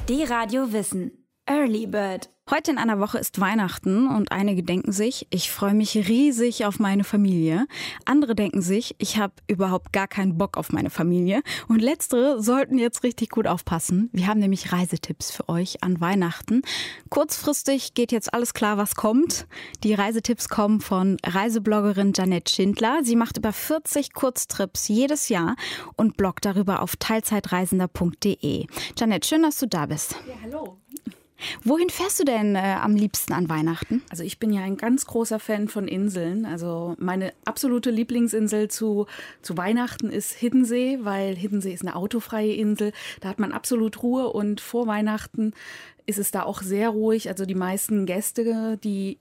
D-Radio Wissen. Early Bird. Heute in einer Woche ist Weihnachten und einige denken sich, ich freue mich riesig auf meine Familie. Andere denken sich, ich habe überhaupt gar keinen Bock auf meine Familie. Und letztere sollten jetzt richtig gut aufpassen. Wir haben nämlich Reisetipps für euch an Weihnachten. Kurzfristig geht jetzt alles klar, was kommt. Die Reisetipps kommen von Reisebloggerin Janette Schindler. Sie macht über 40 Kurztrips jedes Jahr und bloggt darüber auf teilzeitreisender.de. Janette, schön, dass du da bist. Ja, hallo. Wohin fährst du denn am liebsten an Weihnachten? Also ich bin ja ein ganz großer Fan von Inseln. Also meine absolute Lieblingsinsel zu Weihnachten ist Hiddensee, weil Hiddensee ist eine autofreie Insel. Da hat man absolut Ruhe und vor Weihnachten ist es da auch sehr ruhig. Also die meisten Gäste, die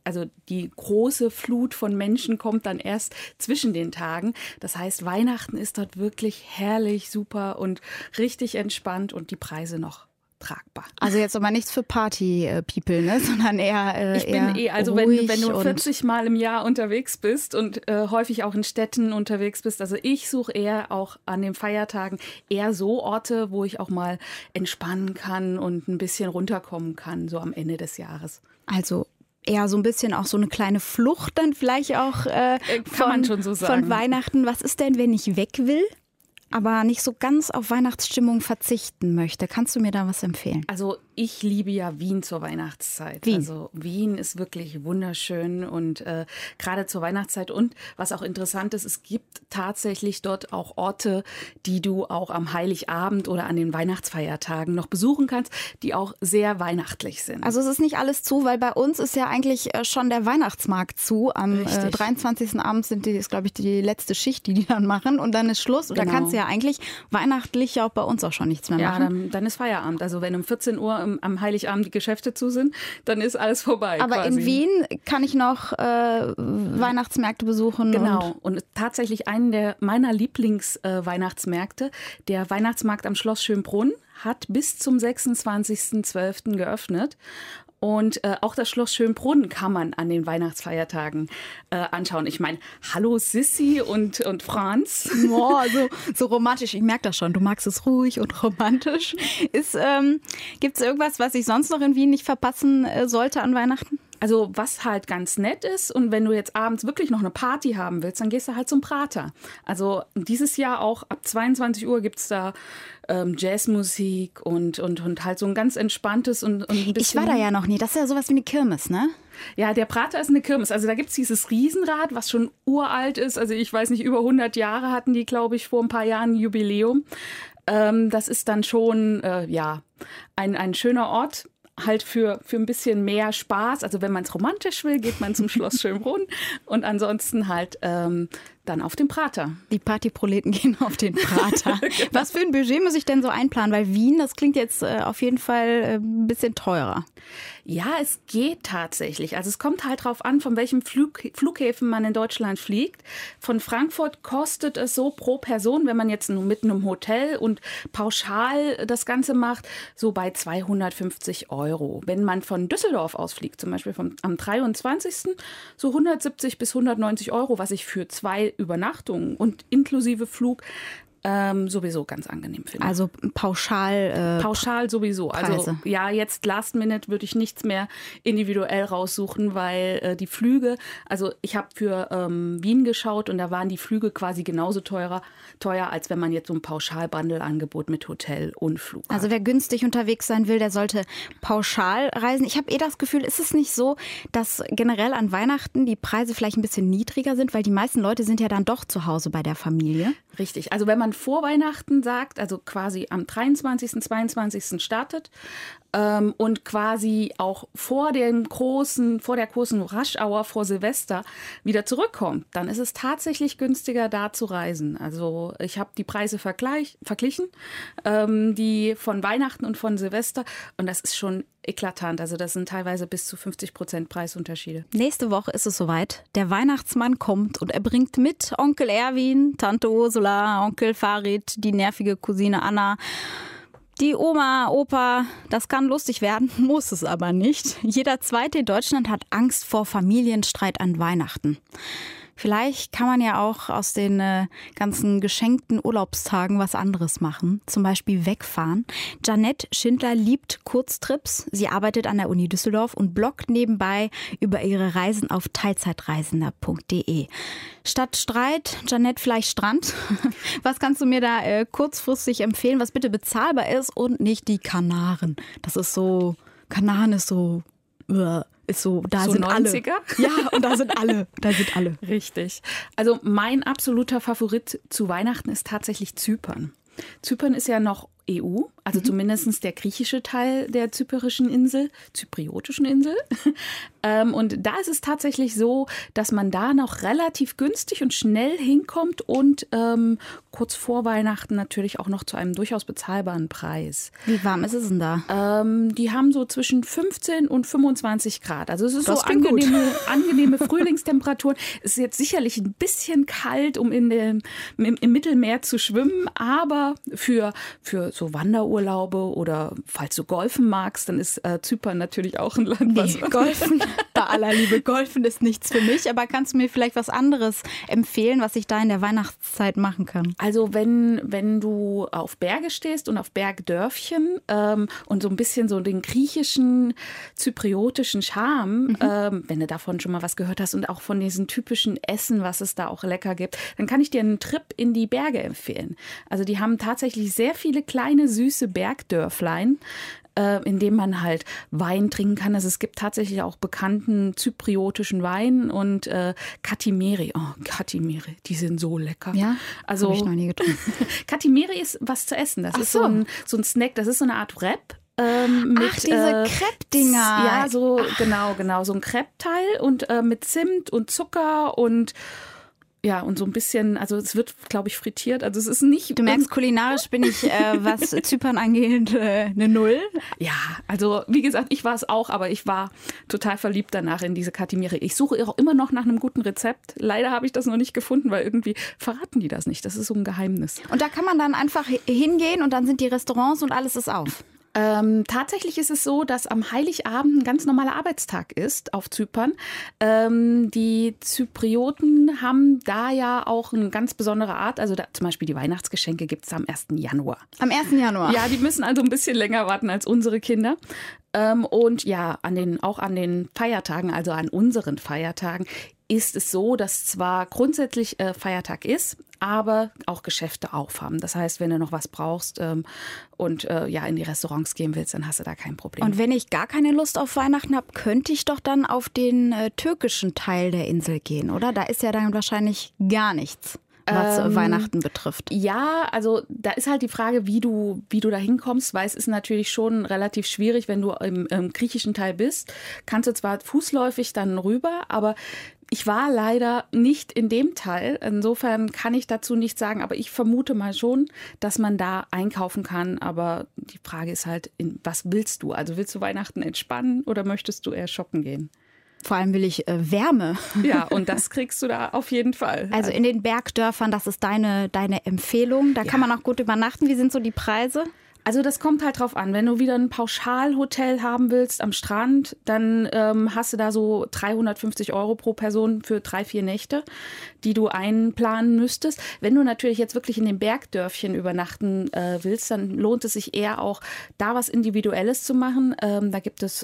große Flut von Menschen kommt dann erst zwischen den Tagen. Das heißt, Weihnachten ist dort wirklich herrlich, super und richtig entspannt und die Preise noch tragbar. Also jetzt aber nichts für Party-People, ne? Sondern eher ich bin wenn du 40 Mal im Jahr unterwegs bist und häufig auch in Städten unterwegs bist, also ich suche eher auch an den Feiertagen eher so Orte, wo ich auch mal entspannen kann und ein bisschen runterkommen kann, so am Ende des Jahres. Also eher so ein bisschen auch so eine kleine Flucht dann vielleicht auch kann man schon so sagen. Von Weihnachten. Was ist denn, wenn ich weg will, aber nicht so ganz auf Weihnachtsstimmung verzichten möchte? Kannst du mir da was empfehlen? Also ich liebe ja Wien zur Weihnachtszeit. Wien. Also Wien ist wirklich wunderschön und gerade zur Weihnachtszeit. Und was auch interessant ist, es gibt tatsächlich dort auch Orte, die du auch am Heiligabend oder an den Weihnachtsfeiertagen noch besuchen kannst, die auch sehr weihnachtlich sind. Also es ist nicht alles zu, weil bei uns ist ja eigentlich schon der Weihnachtsmarkt zu. Am 23. Abend ist, glaube ich, die letzte Schicht, die dann machen und dann ist Schluss. Und da kannst du ja eigentlich weihnachtlich auch bei uns auch schon nichts mehr machen. Ja, dann ist Feierabend. Also wenn um 14 Uhr am Heiligabend die Geschäfte zu sind, dann ist alles vorbei. Aber quasi. In Wien kann ich noch Weihnachtsmärkte besuchen. Genau. Und tatsächlich einen meiner Lieblings-Weihnachtsmärkte, der Weihnachtsmarkt am Schloss Schönbrunn, hat bis zum 26.12. geöffnet. Und auch das Schloss Schönbrunn kann man an den Weihnachtsfeiertagen anschauen. Ich meine, hallo Sissi und Franz. Oh, so romantisch. Ich merke das schon. Du magst es ruhig und romantisch. Gibt es irgendwas, was ich sonst noch in Wien nicht verpassen sollte an Weihnachten? Also was halt ganz nett ist und wenn du jetzt abends wirklich noch eine Party haben willst, dann gehst du halt zum Prater. Also dieses Jahr auch ab 22 Uhr gibt's da Jazzmusik und halt so ein ganz entspanntes und ein bisschen... Ich war da ja noch nie. Das ist ja sowas wie eine Kirmes, ne? Ja, der Prater ist eine Kirmes. Also da gibt's dieses Riesenrad, was schon uralt ist. Also ich weiß nicht, über 100 Jahre hatten die, glaube ich, vor ein paar Jahren ein Jubiläum. Das ist dann schon, ein schöner Ort. Halt für ein bisschen mehr Spaß. Also wenn man es romantisch will, geht man zum Schloss Schönbrunn und ansonsten halt dann auf den Prater. Die Partyproleten gehen auf den Prater. Genau. Was für ein Budget muss ich denn so einplanen? Weil Wien, das klingt jetzt auf jeden Fall ein bisschen teurer. Ja, es geht tatsächlich. Also es kommt halt drauf an, von welchem Flughäfen man in Deutschland fliegt. Von Frankfurt kostet es so pro Person, wenn man jetzt nur mit einem Hotel und pauschal das Ganze macht, so bei 250 €. Wenn man von Düsseldorf aus fliegt, zum Beispiel am 23. so 170 bis 190 €, was ich für 2 Übernachtungen und inklusive Flug sowieso ganz angenehm finde. Also pauschal sowieso. Preise. Also ja, jetzt Last Minute würde ich nichts mehr individuell raussuchen, weil die Flüge, also ich habe für Wien geschaut und da waren die Flüge quasi genauso teuer, als wenn man jetzt so ein Pauschal-Bundle-Angebot mit Hotel und Flug hat. Also wer günstig unterwegs sein will, der sollte pauschal reisen. Ich habe das Gefühl, ist es nicht so, dass generell an Weihnachten die Preise vielleicht ein bisschen niedriger sind, weil die meisten Leute sind ja dann doch zu Hause bei der Familie? Richtig. Also wenn man vor Weihnachten sagt, also quasi am 23., 22. startet und quasi auch vor der großen Rush-Hour vor Silvester wieder zurückkommt, dann ist es tatsächlich günstiger, da zu reisen. Also ich habe die Preise verglichen, die von Weihnachten und von Silvester und das ist schon eklatant. Also das sind teilweise bis zu 50% Preisunterschiede. Nächste Woche ist es soweit. Der Weihnachtsmann kommt und er bringt mit Onkel Erwin, Tante Ursula, Onkel Farid, die nervige Cousine Anna, die Oma, Opa. Das kann lustig werden, muss es aber nicht. Jeder Zweite in Deutschland hat Angst vor Familienstreit an Weihnachten. Vielleicht kann man ja auch aus den ganzen geschenkten Urlaubstagen was anderes machen, zum Beispiel wegfahren. Janette Schindler liebt Kurztrips. Sie arbeitet an der Uni Düsseldorf und bloggt nebenbei über ihre Reisen auf teilzeitreisender.de. Statt Streit, Janette, vielleicht Strand. Was kannst du mir da kurzfristig empfehlen, was bitte bezahlbar ist und nicht die Kanaren? Das ist so, Kanaren ist so... Ist so, da so sind 90er? alle. Ja, und da sind alle. Richtig. Also mein absoluter Favorit zu Weihnachten ist tatsächlich Zypern. Zypern ist ja noch EU, also zumindest der griechische Teil der zypriotischen Insel. Und da ist es tatsächlich so, dass man da noch relativ günstig und schnell hinkommt und kurz vor Weihnachten natürlich auch noch zu einem durchaus bezahlbaren Preis. Wie warm ist es denn da? Die haben so zwischen 15 und 25 Grad. Also es ist das so angenehme Frühlingstemperaturen. Es ist jetzt sicherlich ein bisschen kalt, um im Mittelmeer zu schwimmen, aber für so Wanderurlaube oder falls du golfen magst, dann ist Zypern natürlich auch ein Land, was... Golfen, bei aller Liebe, Golfen ist nichts für mich, aber kannst du mir vielleicht was anderes empfehlen, was ich da in der Weihnachtszeit machen kann? Also wenn du auf Berge stehst und auf Bergdörfchen und so ein bisschen so den griechischen, zypriotischen Charme, wenn du davon schon mal was gehört hast und auch von diesen typischen Essen, was es da auch lecker gibt, dann kann ich dir einen Trip in die Berge empfehlen. Also die haben tatsächlich sehr viele kleine, süße Bergdörflein, in dem man halt Wein trinken kann. Also es gibt tatsächlich auch bekannten zypriotischen Wein und Katimeri. Oh, Katimeri, die sind so lecker. Ja, also habe ich noch nie getrunken. Katimeri ist was zu essen. Das ist so ein Snack, das ist so eine Art Wrap. Diese Crepe-Dinger. Ja, so genau, so ein Crepe-Teil und mit Zimt und Zucker und ja, und so ein bisschen, also es wird, glaube ich, frittiert. Also es ist nicht... Du merkst, kulinarisch bin ich, was Zypern angeht, eine Null. Ja, also wie gesagt, ich war es auch, aber ich war total verliebt danach in diese Katimeri. Ich suche auch immer noch nach einem guten Rezept. Leider habe ich das noch nicht gefunden, weil irgendwie verraten die das nicht. Das ist so ein Geheimnis. Und da kann man dann einfach hingehen und dann sind die Restaurants und alles ist auf. Tatsächlich ist es so, dass am Heiligabend ein ganz normaler Arbeitstag ist auf Zypern. Die Zyprioten haben da ja auch eine ganz besondere Art. Also zum Beispiel die Weihnachtsgeschenke gibt es am 1. Januar. Am 1. Januar? Ja, die müssen also ein bisschen länger warten als unsere Kinder. Und ja, auch an den Feiertagen, also an unseren Feiertagen, ist es so, dass zwar grundsätzlich Feiertag ist, aber auch Geschäfte aufhaben. Das heißt, wenn du noch was brauchst und in die Restaurants gehen willst, dann hast du da kein Problem. Und wenn ich gar keine Lust auf Weihnachten habe, könnte ich doch dann auf den türkischen Teil der Insel gehen, oder? Da ist ja dann wahrscheinlich gar nichts, was Weihnachten betrifft. Ja, also da ist halt die Frage, wie du da hinkommst, weil es ist natürlich schon relativ schwierig, wenn du im griechischen Teil bist. Kannst du zwar fußläufig dann rüber, aber ich war leider nicht in dem Teil. Insofern kann ich dazu nichts sagen, aber ich vermute mal schon, dass man da einkaufen kann. Aber die Frage ist halt, was willst du? Also willst du Weihnachten entspannen oder möchtest du eher shoppen gehen? Vor allem will ich Wärme. Ja, und das kriegst du da auf jeden Fall. Also in den Bergdörfern, das ist deine Empfehlung. Da kann man auch gut übernachten. Wie sind so die Preise? Also das kommt halt drauf an. Wenn du wieder ein Pauschalhotel haben willst am Strand, dann hast du da so 350 € pro Person für 3-4 Nächte, die du einplanen müsstest. Wenn du natürlich jetzt wirklich in den Bergdörfchen übernachten willst, dann lohnt es sich eher auch, da was Individuelles zu machen. Da gibt es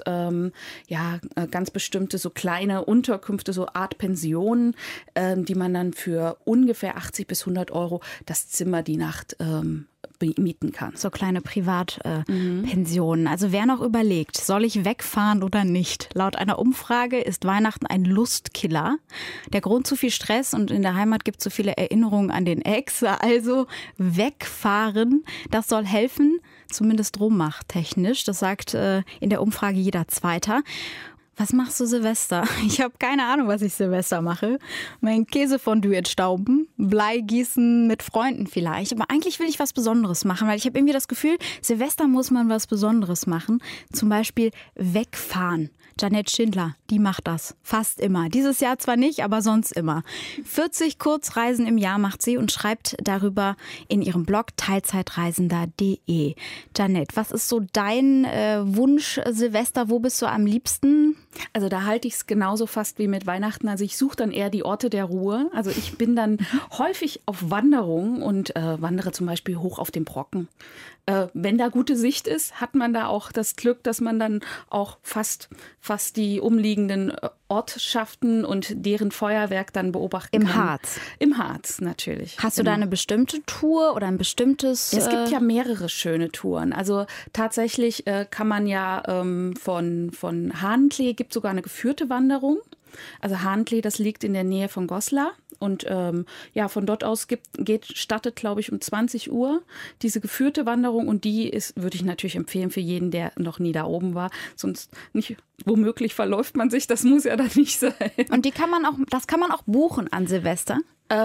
ganz bestimmte so kleine Unterkünfte, so Art Pensionen, die man dann für ungefähr 80 bis 100 € das Zimmer die Nacht mieten kann. So kleine Privatpensionen. Also wer noch überlegt, soll ich wegfahren oder nicht? Laut einer Umfrage ist Weihnachten ein Lustkiller. Der Grund: zu viel Stress und in der Heimat gibt es so viele Erinnerungen an den Ex. Also wegfahren, das soll helfen, zumindest rohmachttechnisch. Das sagt in der Umfrage jeder Zweiter. Was machst du Silvester? Ich habe keine Ahnung, was ich Silvester mache. Mein Käsefondue entstauben, Blei gießen mit Freunden vielleicht. Aber eigentlich will ich was Besonderes machen, weil ich habe irgendwie das Gefühl, Silvester muss man was Besonderes machen. Zum Beispiel wegfahren. Jeanette Schindler, die macht das fast immer. Dieses Jahr zwar nicht, aber sonst immer. 40 Kurzreisen im Jahr macht sie und schreibt darüber in ihrem Blog teilzeitreisender.de. Jeanette, was ist so dein Wunsch, Silvester? Wo bist du am liebsten? Also da halte ich es genauso fast wie mit Weihnachten. Also ich suche dann eher die Orte der Ruhe. Also ich bin dann häufig auf Wanderung und wandere zum Beispiel hoch auf den Brocken. Wenn da gute Sicht ist, hat man da auch das Glück, dass man dann auch fast die umliegenden Ortschaften und deren Feuerwerk dann beobachten kann. Im Harz? Im Harz, natürlich. Hast du da eine bestimmte Tour oder ein bestimmtes... Es gibt ja mehrere schöne Touren. Also tatsächlich kann man ja von Hahnentklee gibt sogar eine geführte Wanderung. Also Hahnentklee, das liegt in der Nähe von Goslar. Und von dort aus startet, glaube ich, um 20 Uhr diese geführte Wanderung. Und die würde ich natürlich empfehlen für jeden, der noch nie da oben war. Sonst nicht, womöglich verläuft man sich. Das muss ja dann nicht sein. Und das kann man auch buchen an Silvester?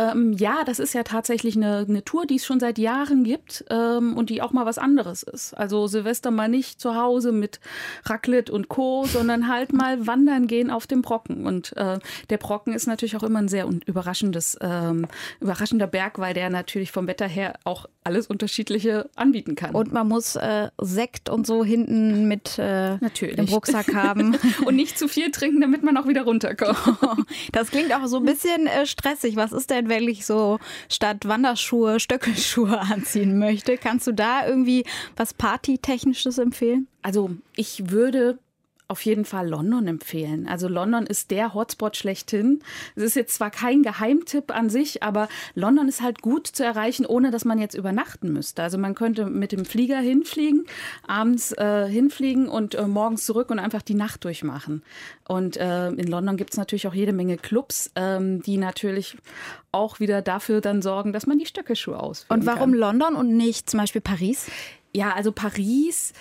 Ja, das ist ja tatsächlich eine Tour, die es schon seit Jahren gibt und die auch mal was anderes ist. Also Silvester mal nicht zu Hause mit Raclette und Co., sondern halt mal wandern gehen auf dem Brocken. Und der Brocken ist natürlich auch immer ein sehr überraschender Berg, weil der natürlich vom Wetter her auch alles Unterschiedliche anbieten kann. Und man muss Sekt und so hinten mit im Rucksack haben. Und nicht zu viel trinken, damit man auch wieder runterkommt. Das klingt auch so ein bisschen stressig. Was ist denn, wenn ich so statt Wanderschuhe Stöckelschuhe anziehen möchte? Kannst du da irgendwie was Partytechnisches empfehlen? Also ich würde auf jeden Fall London empfehlen. Also London ist der Hotspot schlechthin. Es ist jetzt zwar kein Geheimtipp an sich, aber London ist halt gut zu erreichen, ohne dass man jetzt übernachten müsste. Also man könnte mit dem Flieger hinfliegen, abends hinfliegen und morgens zurück und einfach die Nacht durchmachen. Und in London gibt es natürlich auch jede Menge Clubs, die natürlich auch wieder dafür dann sorgen, dass man die Stöckelschuhe ausführen kann. Und warum London und nicht zum Beispiel Paris? Ja, also Paris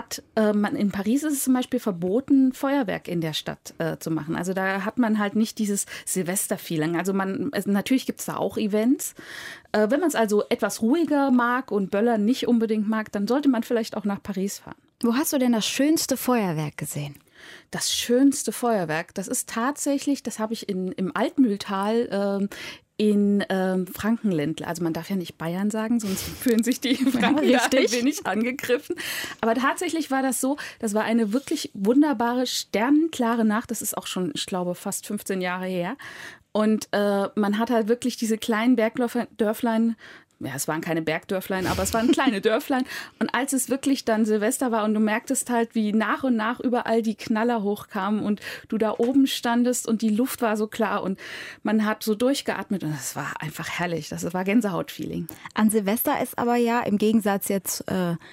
in Paris ist es zum Beispiel verboten, Feuerwerk in der Stadt zu machen. Also da hat man halt nicht dieses Silvester-Feeling. Also natürlich gibt es da auch Events. Wenn man es also etwas ruhiger mag und Böllern nicht unbedingt mag, dann sollte man vielleicht auch nach Paris fahren. Wo hast du denn das schönste Feuerwerk gesehen? Das schönste Feuerwerk, das ist tatsächlich, das habe ich im Altmühltal in Frankenländle. Also man darf ja nicht Bayern sagen, sonst fühlen sich die Franken da ein wenig angegriffen. Aber tatsächlich war das so, das war eine wirklich wunderbare, sternenklare Nacht. Das ist auch schon, ich glaube, fast 15 Jahre her. Und man hat halt wirklich diese kleinen Bergdörflein, ja, es waren keine Bergdörflein, aber es waren kleine Dörflein. Und als es wirklich dann Silvester war und du merktest halt, wie nach und nach überall die Knaller hochkamen und du da oben standest und die Luft war so klar und man hat so durchgeatmet und das war einfach herrlich. Das war Gänsehaut-Feeling. An Silvester ist aber ja im Gegensatz jetzt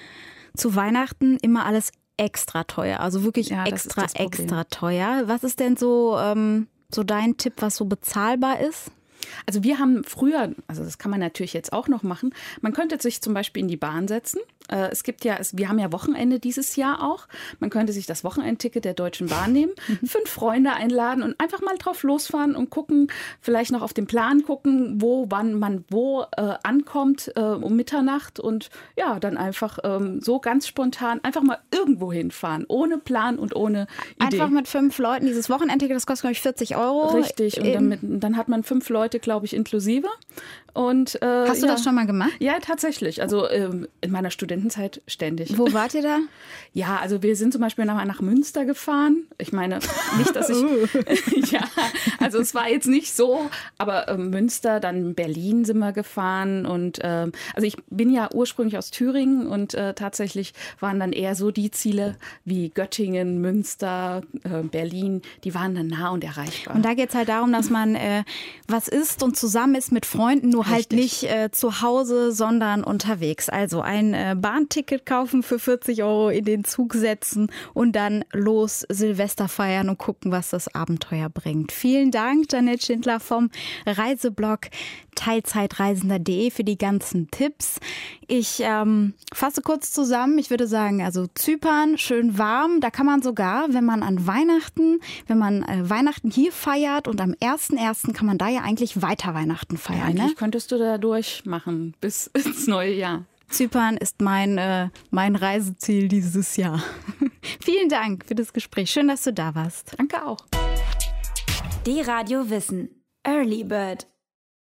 zu Weihnachten immer alles extra teuer. Also wirklich extra teuer. Was ist denn so dein Tipp, was so bezahlbar ist? Also wir haben früher, also das kann man natürlich jetzt auch noch machen, man könnte sich zum Beispiel in die Bahn setzen. Wir haben ja Wochenende dieses Jahr auch. Man könnte sich das Wochenendticket der Deutschen Bahn nehmen, 5 Freunde einladen und einfach mal drauf losfahren und gucken, vielleicht noch auf den Plan gucken, wann man ankommt um Mitternacht und ja, dann einfach so ganz spontan einfach mal irgendwo hinfahren, ohne Plan und ohne Idee. Einfach mit 5 Leuten, dieses Wochenendticket, das kostet, glaube ich, 40 €. Richtig, und dann hat man 5 Leute, glaube ich, inklusive. Und, hast du das schon mal gemacht? Ja, tatsächlich. Also in meiner Studentenzeit ständig. Wo wart ihr da? Ja, also wir sind zum Beispiel nach Münster gefahren. Ich meine, nicht, dass ich... ja, also es war jetzt nicht so, aber Münster, dann Berlin sind wir gefahren. Und also ich bin ja ursprünglich aus Thüringen und tatsächlich waren dann eher so die Ziele wie Göttingen, Münster, Berlin, die waren dann nah und erreichbar. Und da geht es halt darum, dass man was isst und zusammen ist mit Freunden, nur halt nicht zu Hause, sondern unterwegs. Also ein Bahnticket kaufen für 40 €, in den Zug setzen und dann los Silvester feiern und gucken, was das Abenteuer bringt. Vielen Dank, Jeanette Schindler vom Reiseblog teilzeitreisender.de für die ganzen Tipps. Ich fasse kurz zusammen. Ich würde sagen, also Zypern, schön warm. Da kann man sogar, wenn man Weihnachten hier feiert und am 1.1. kann man da ja eigentlich weiter Weihnachten feiern. Ja, eigentlich könntest du da durchmachen bis ins neue Jahr. Zypern ist mein Reiseziel dieses Jahr. Vielen Dank für das Gespräch. Schön, dass du da warst. Danke auch. Die Radio Wissen. Early Bird.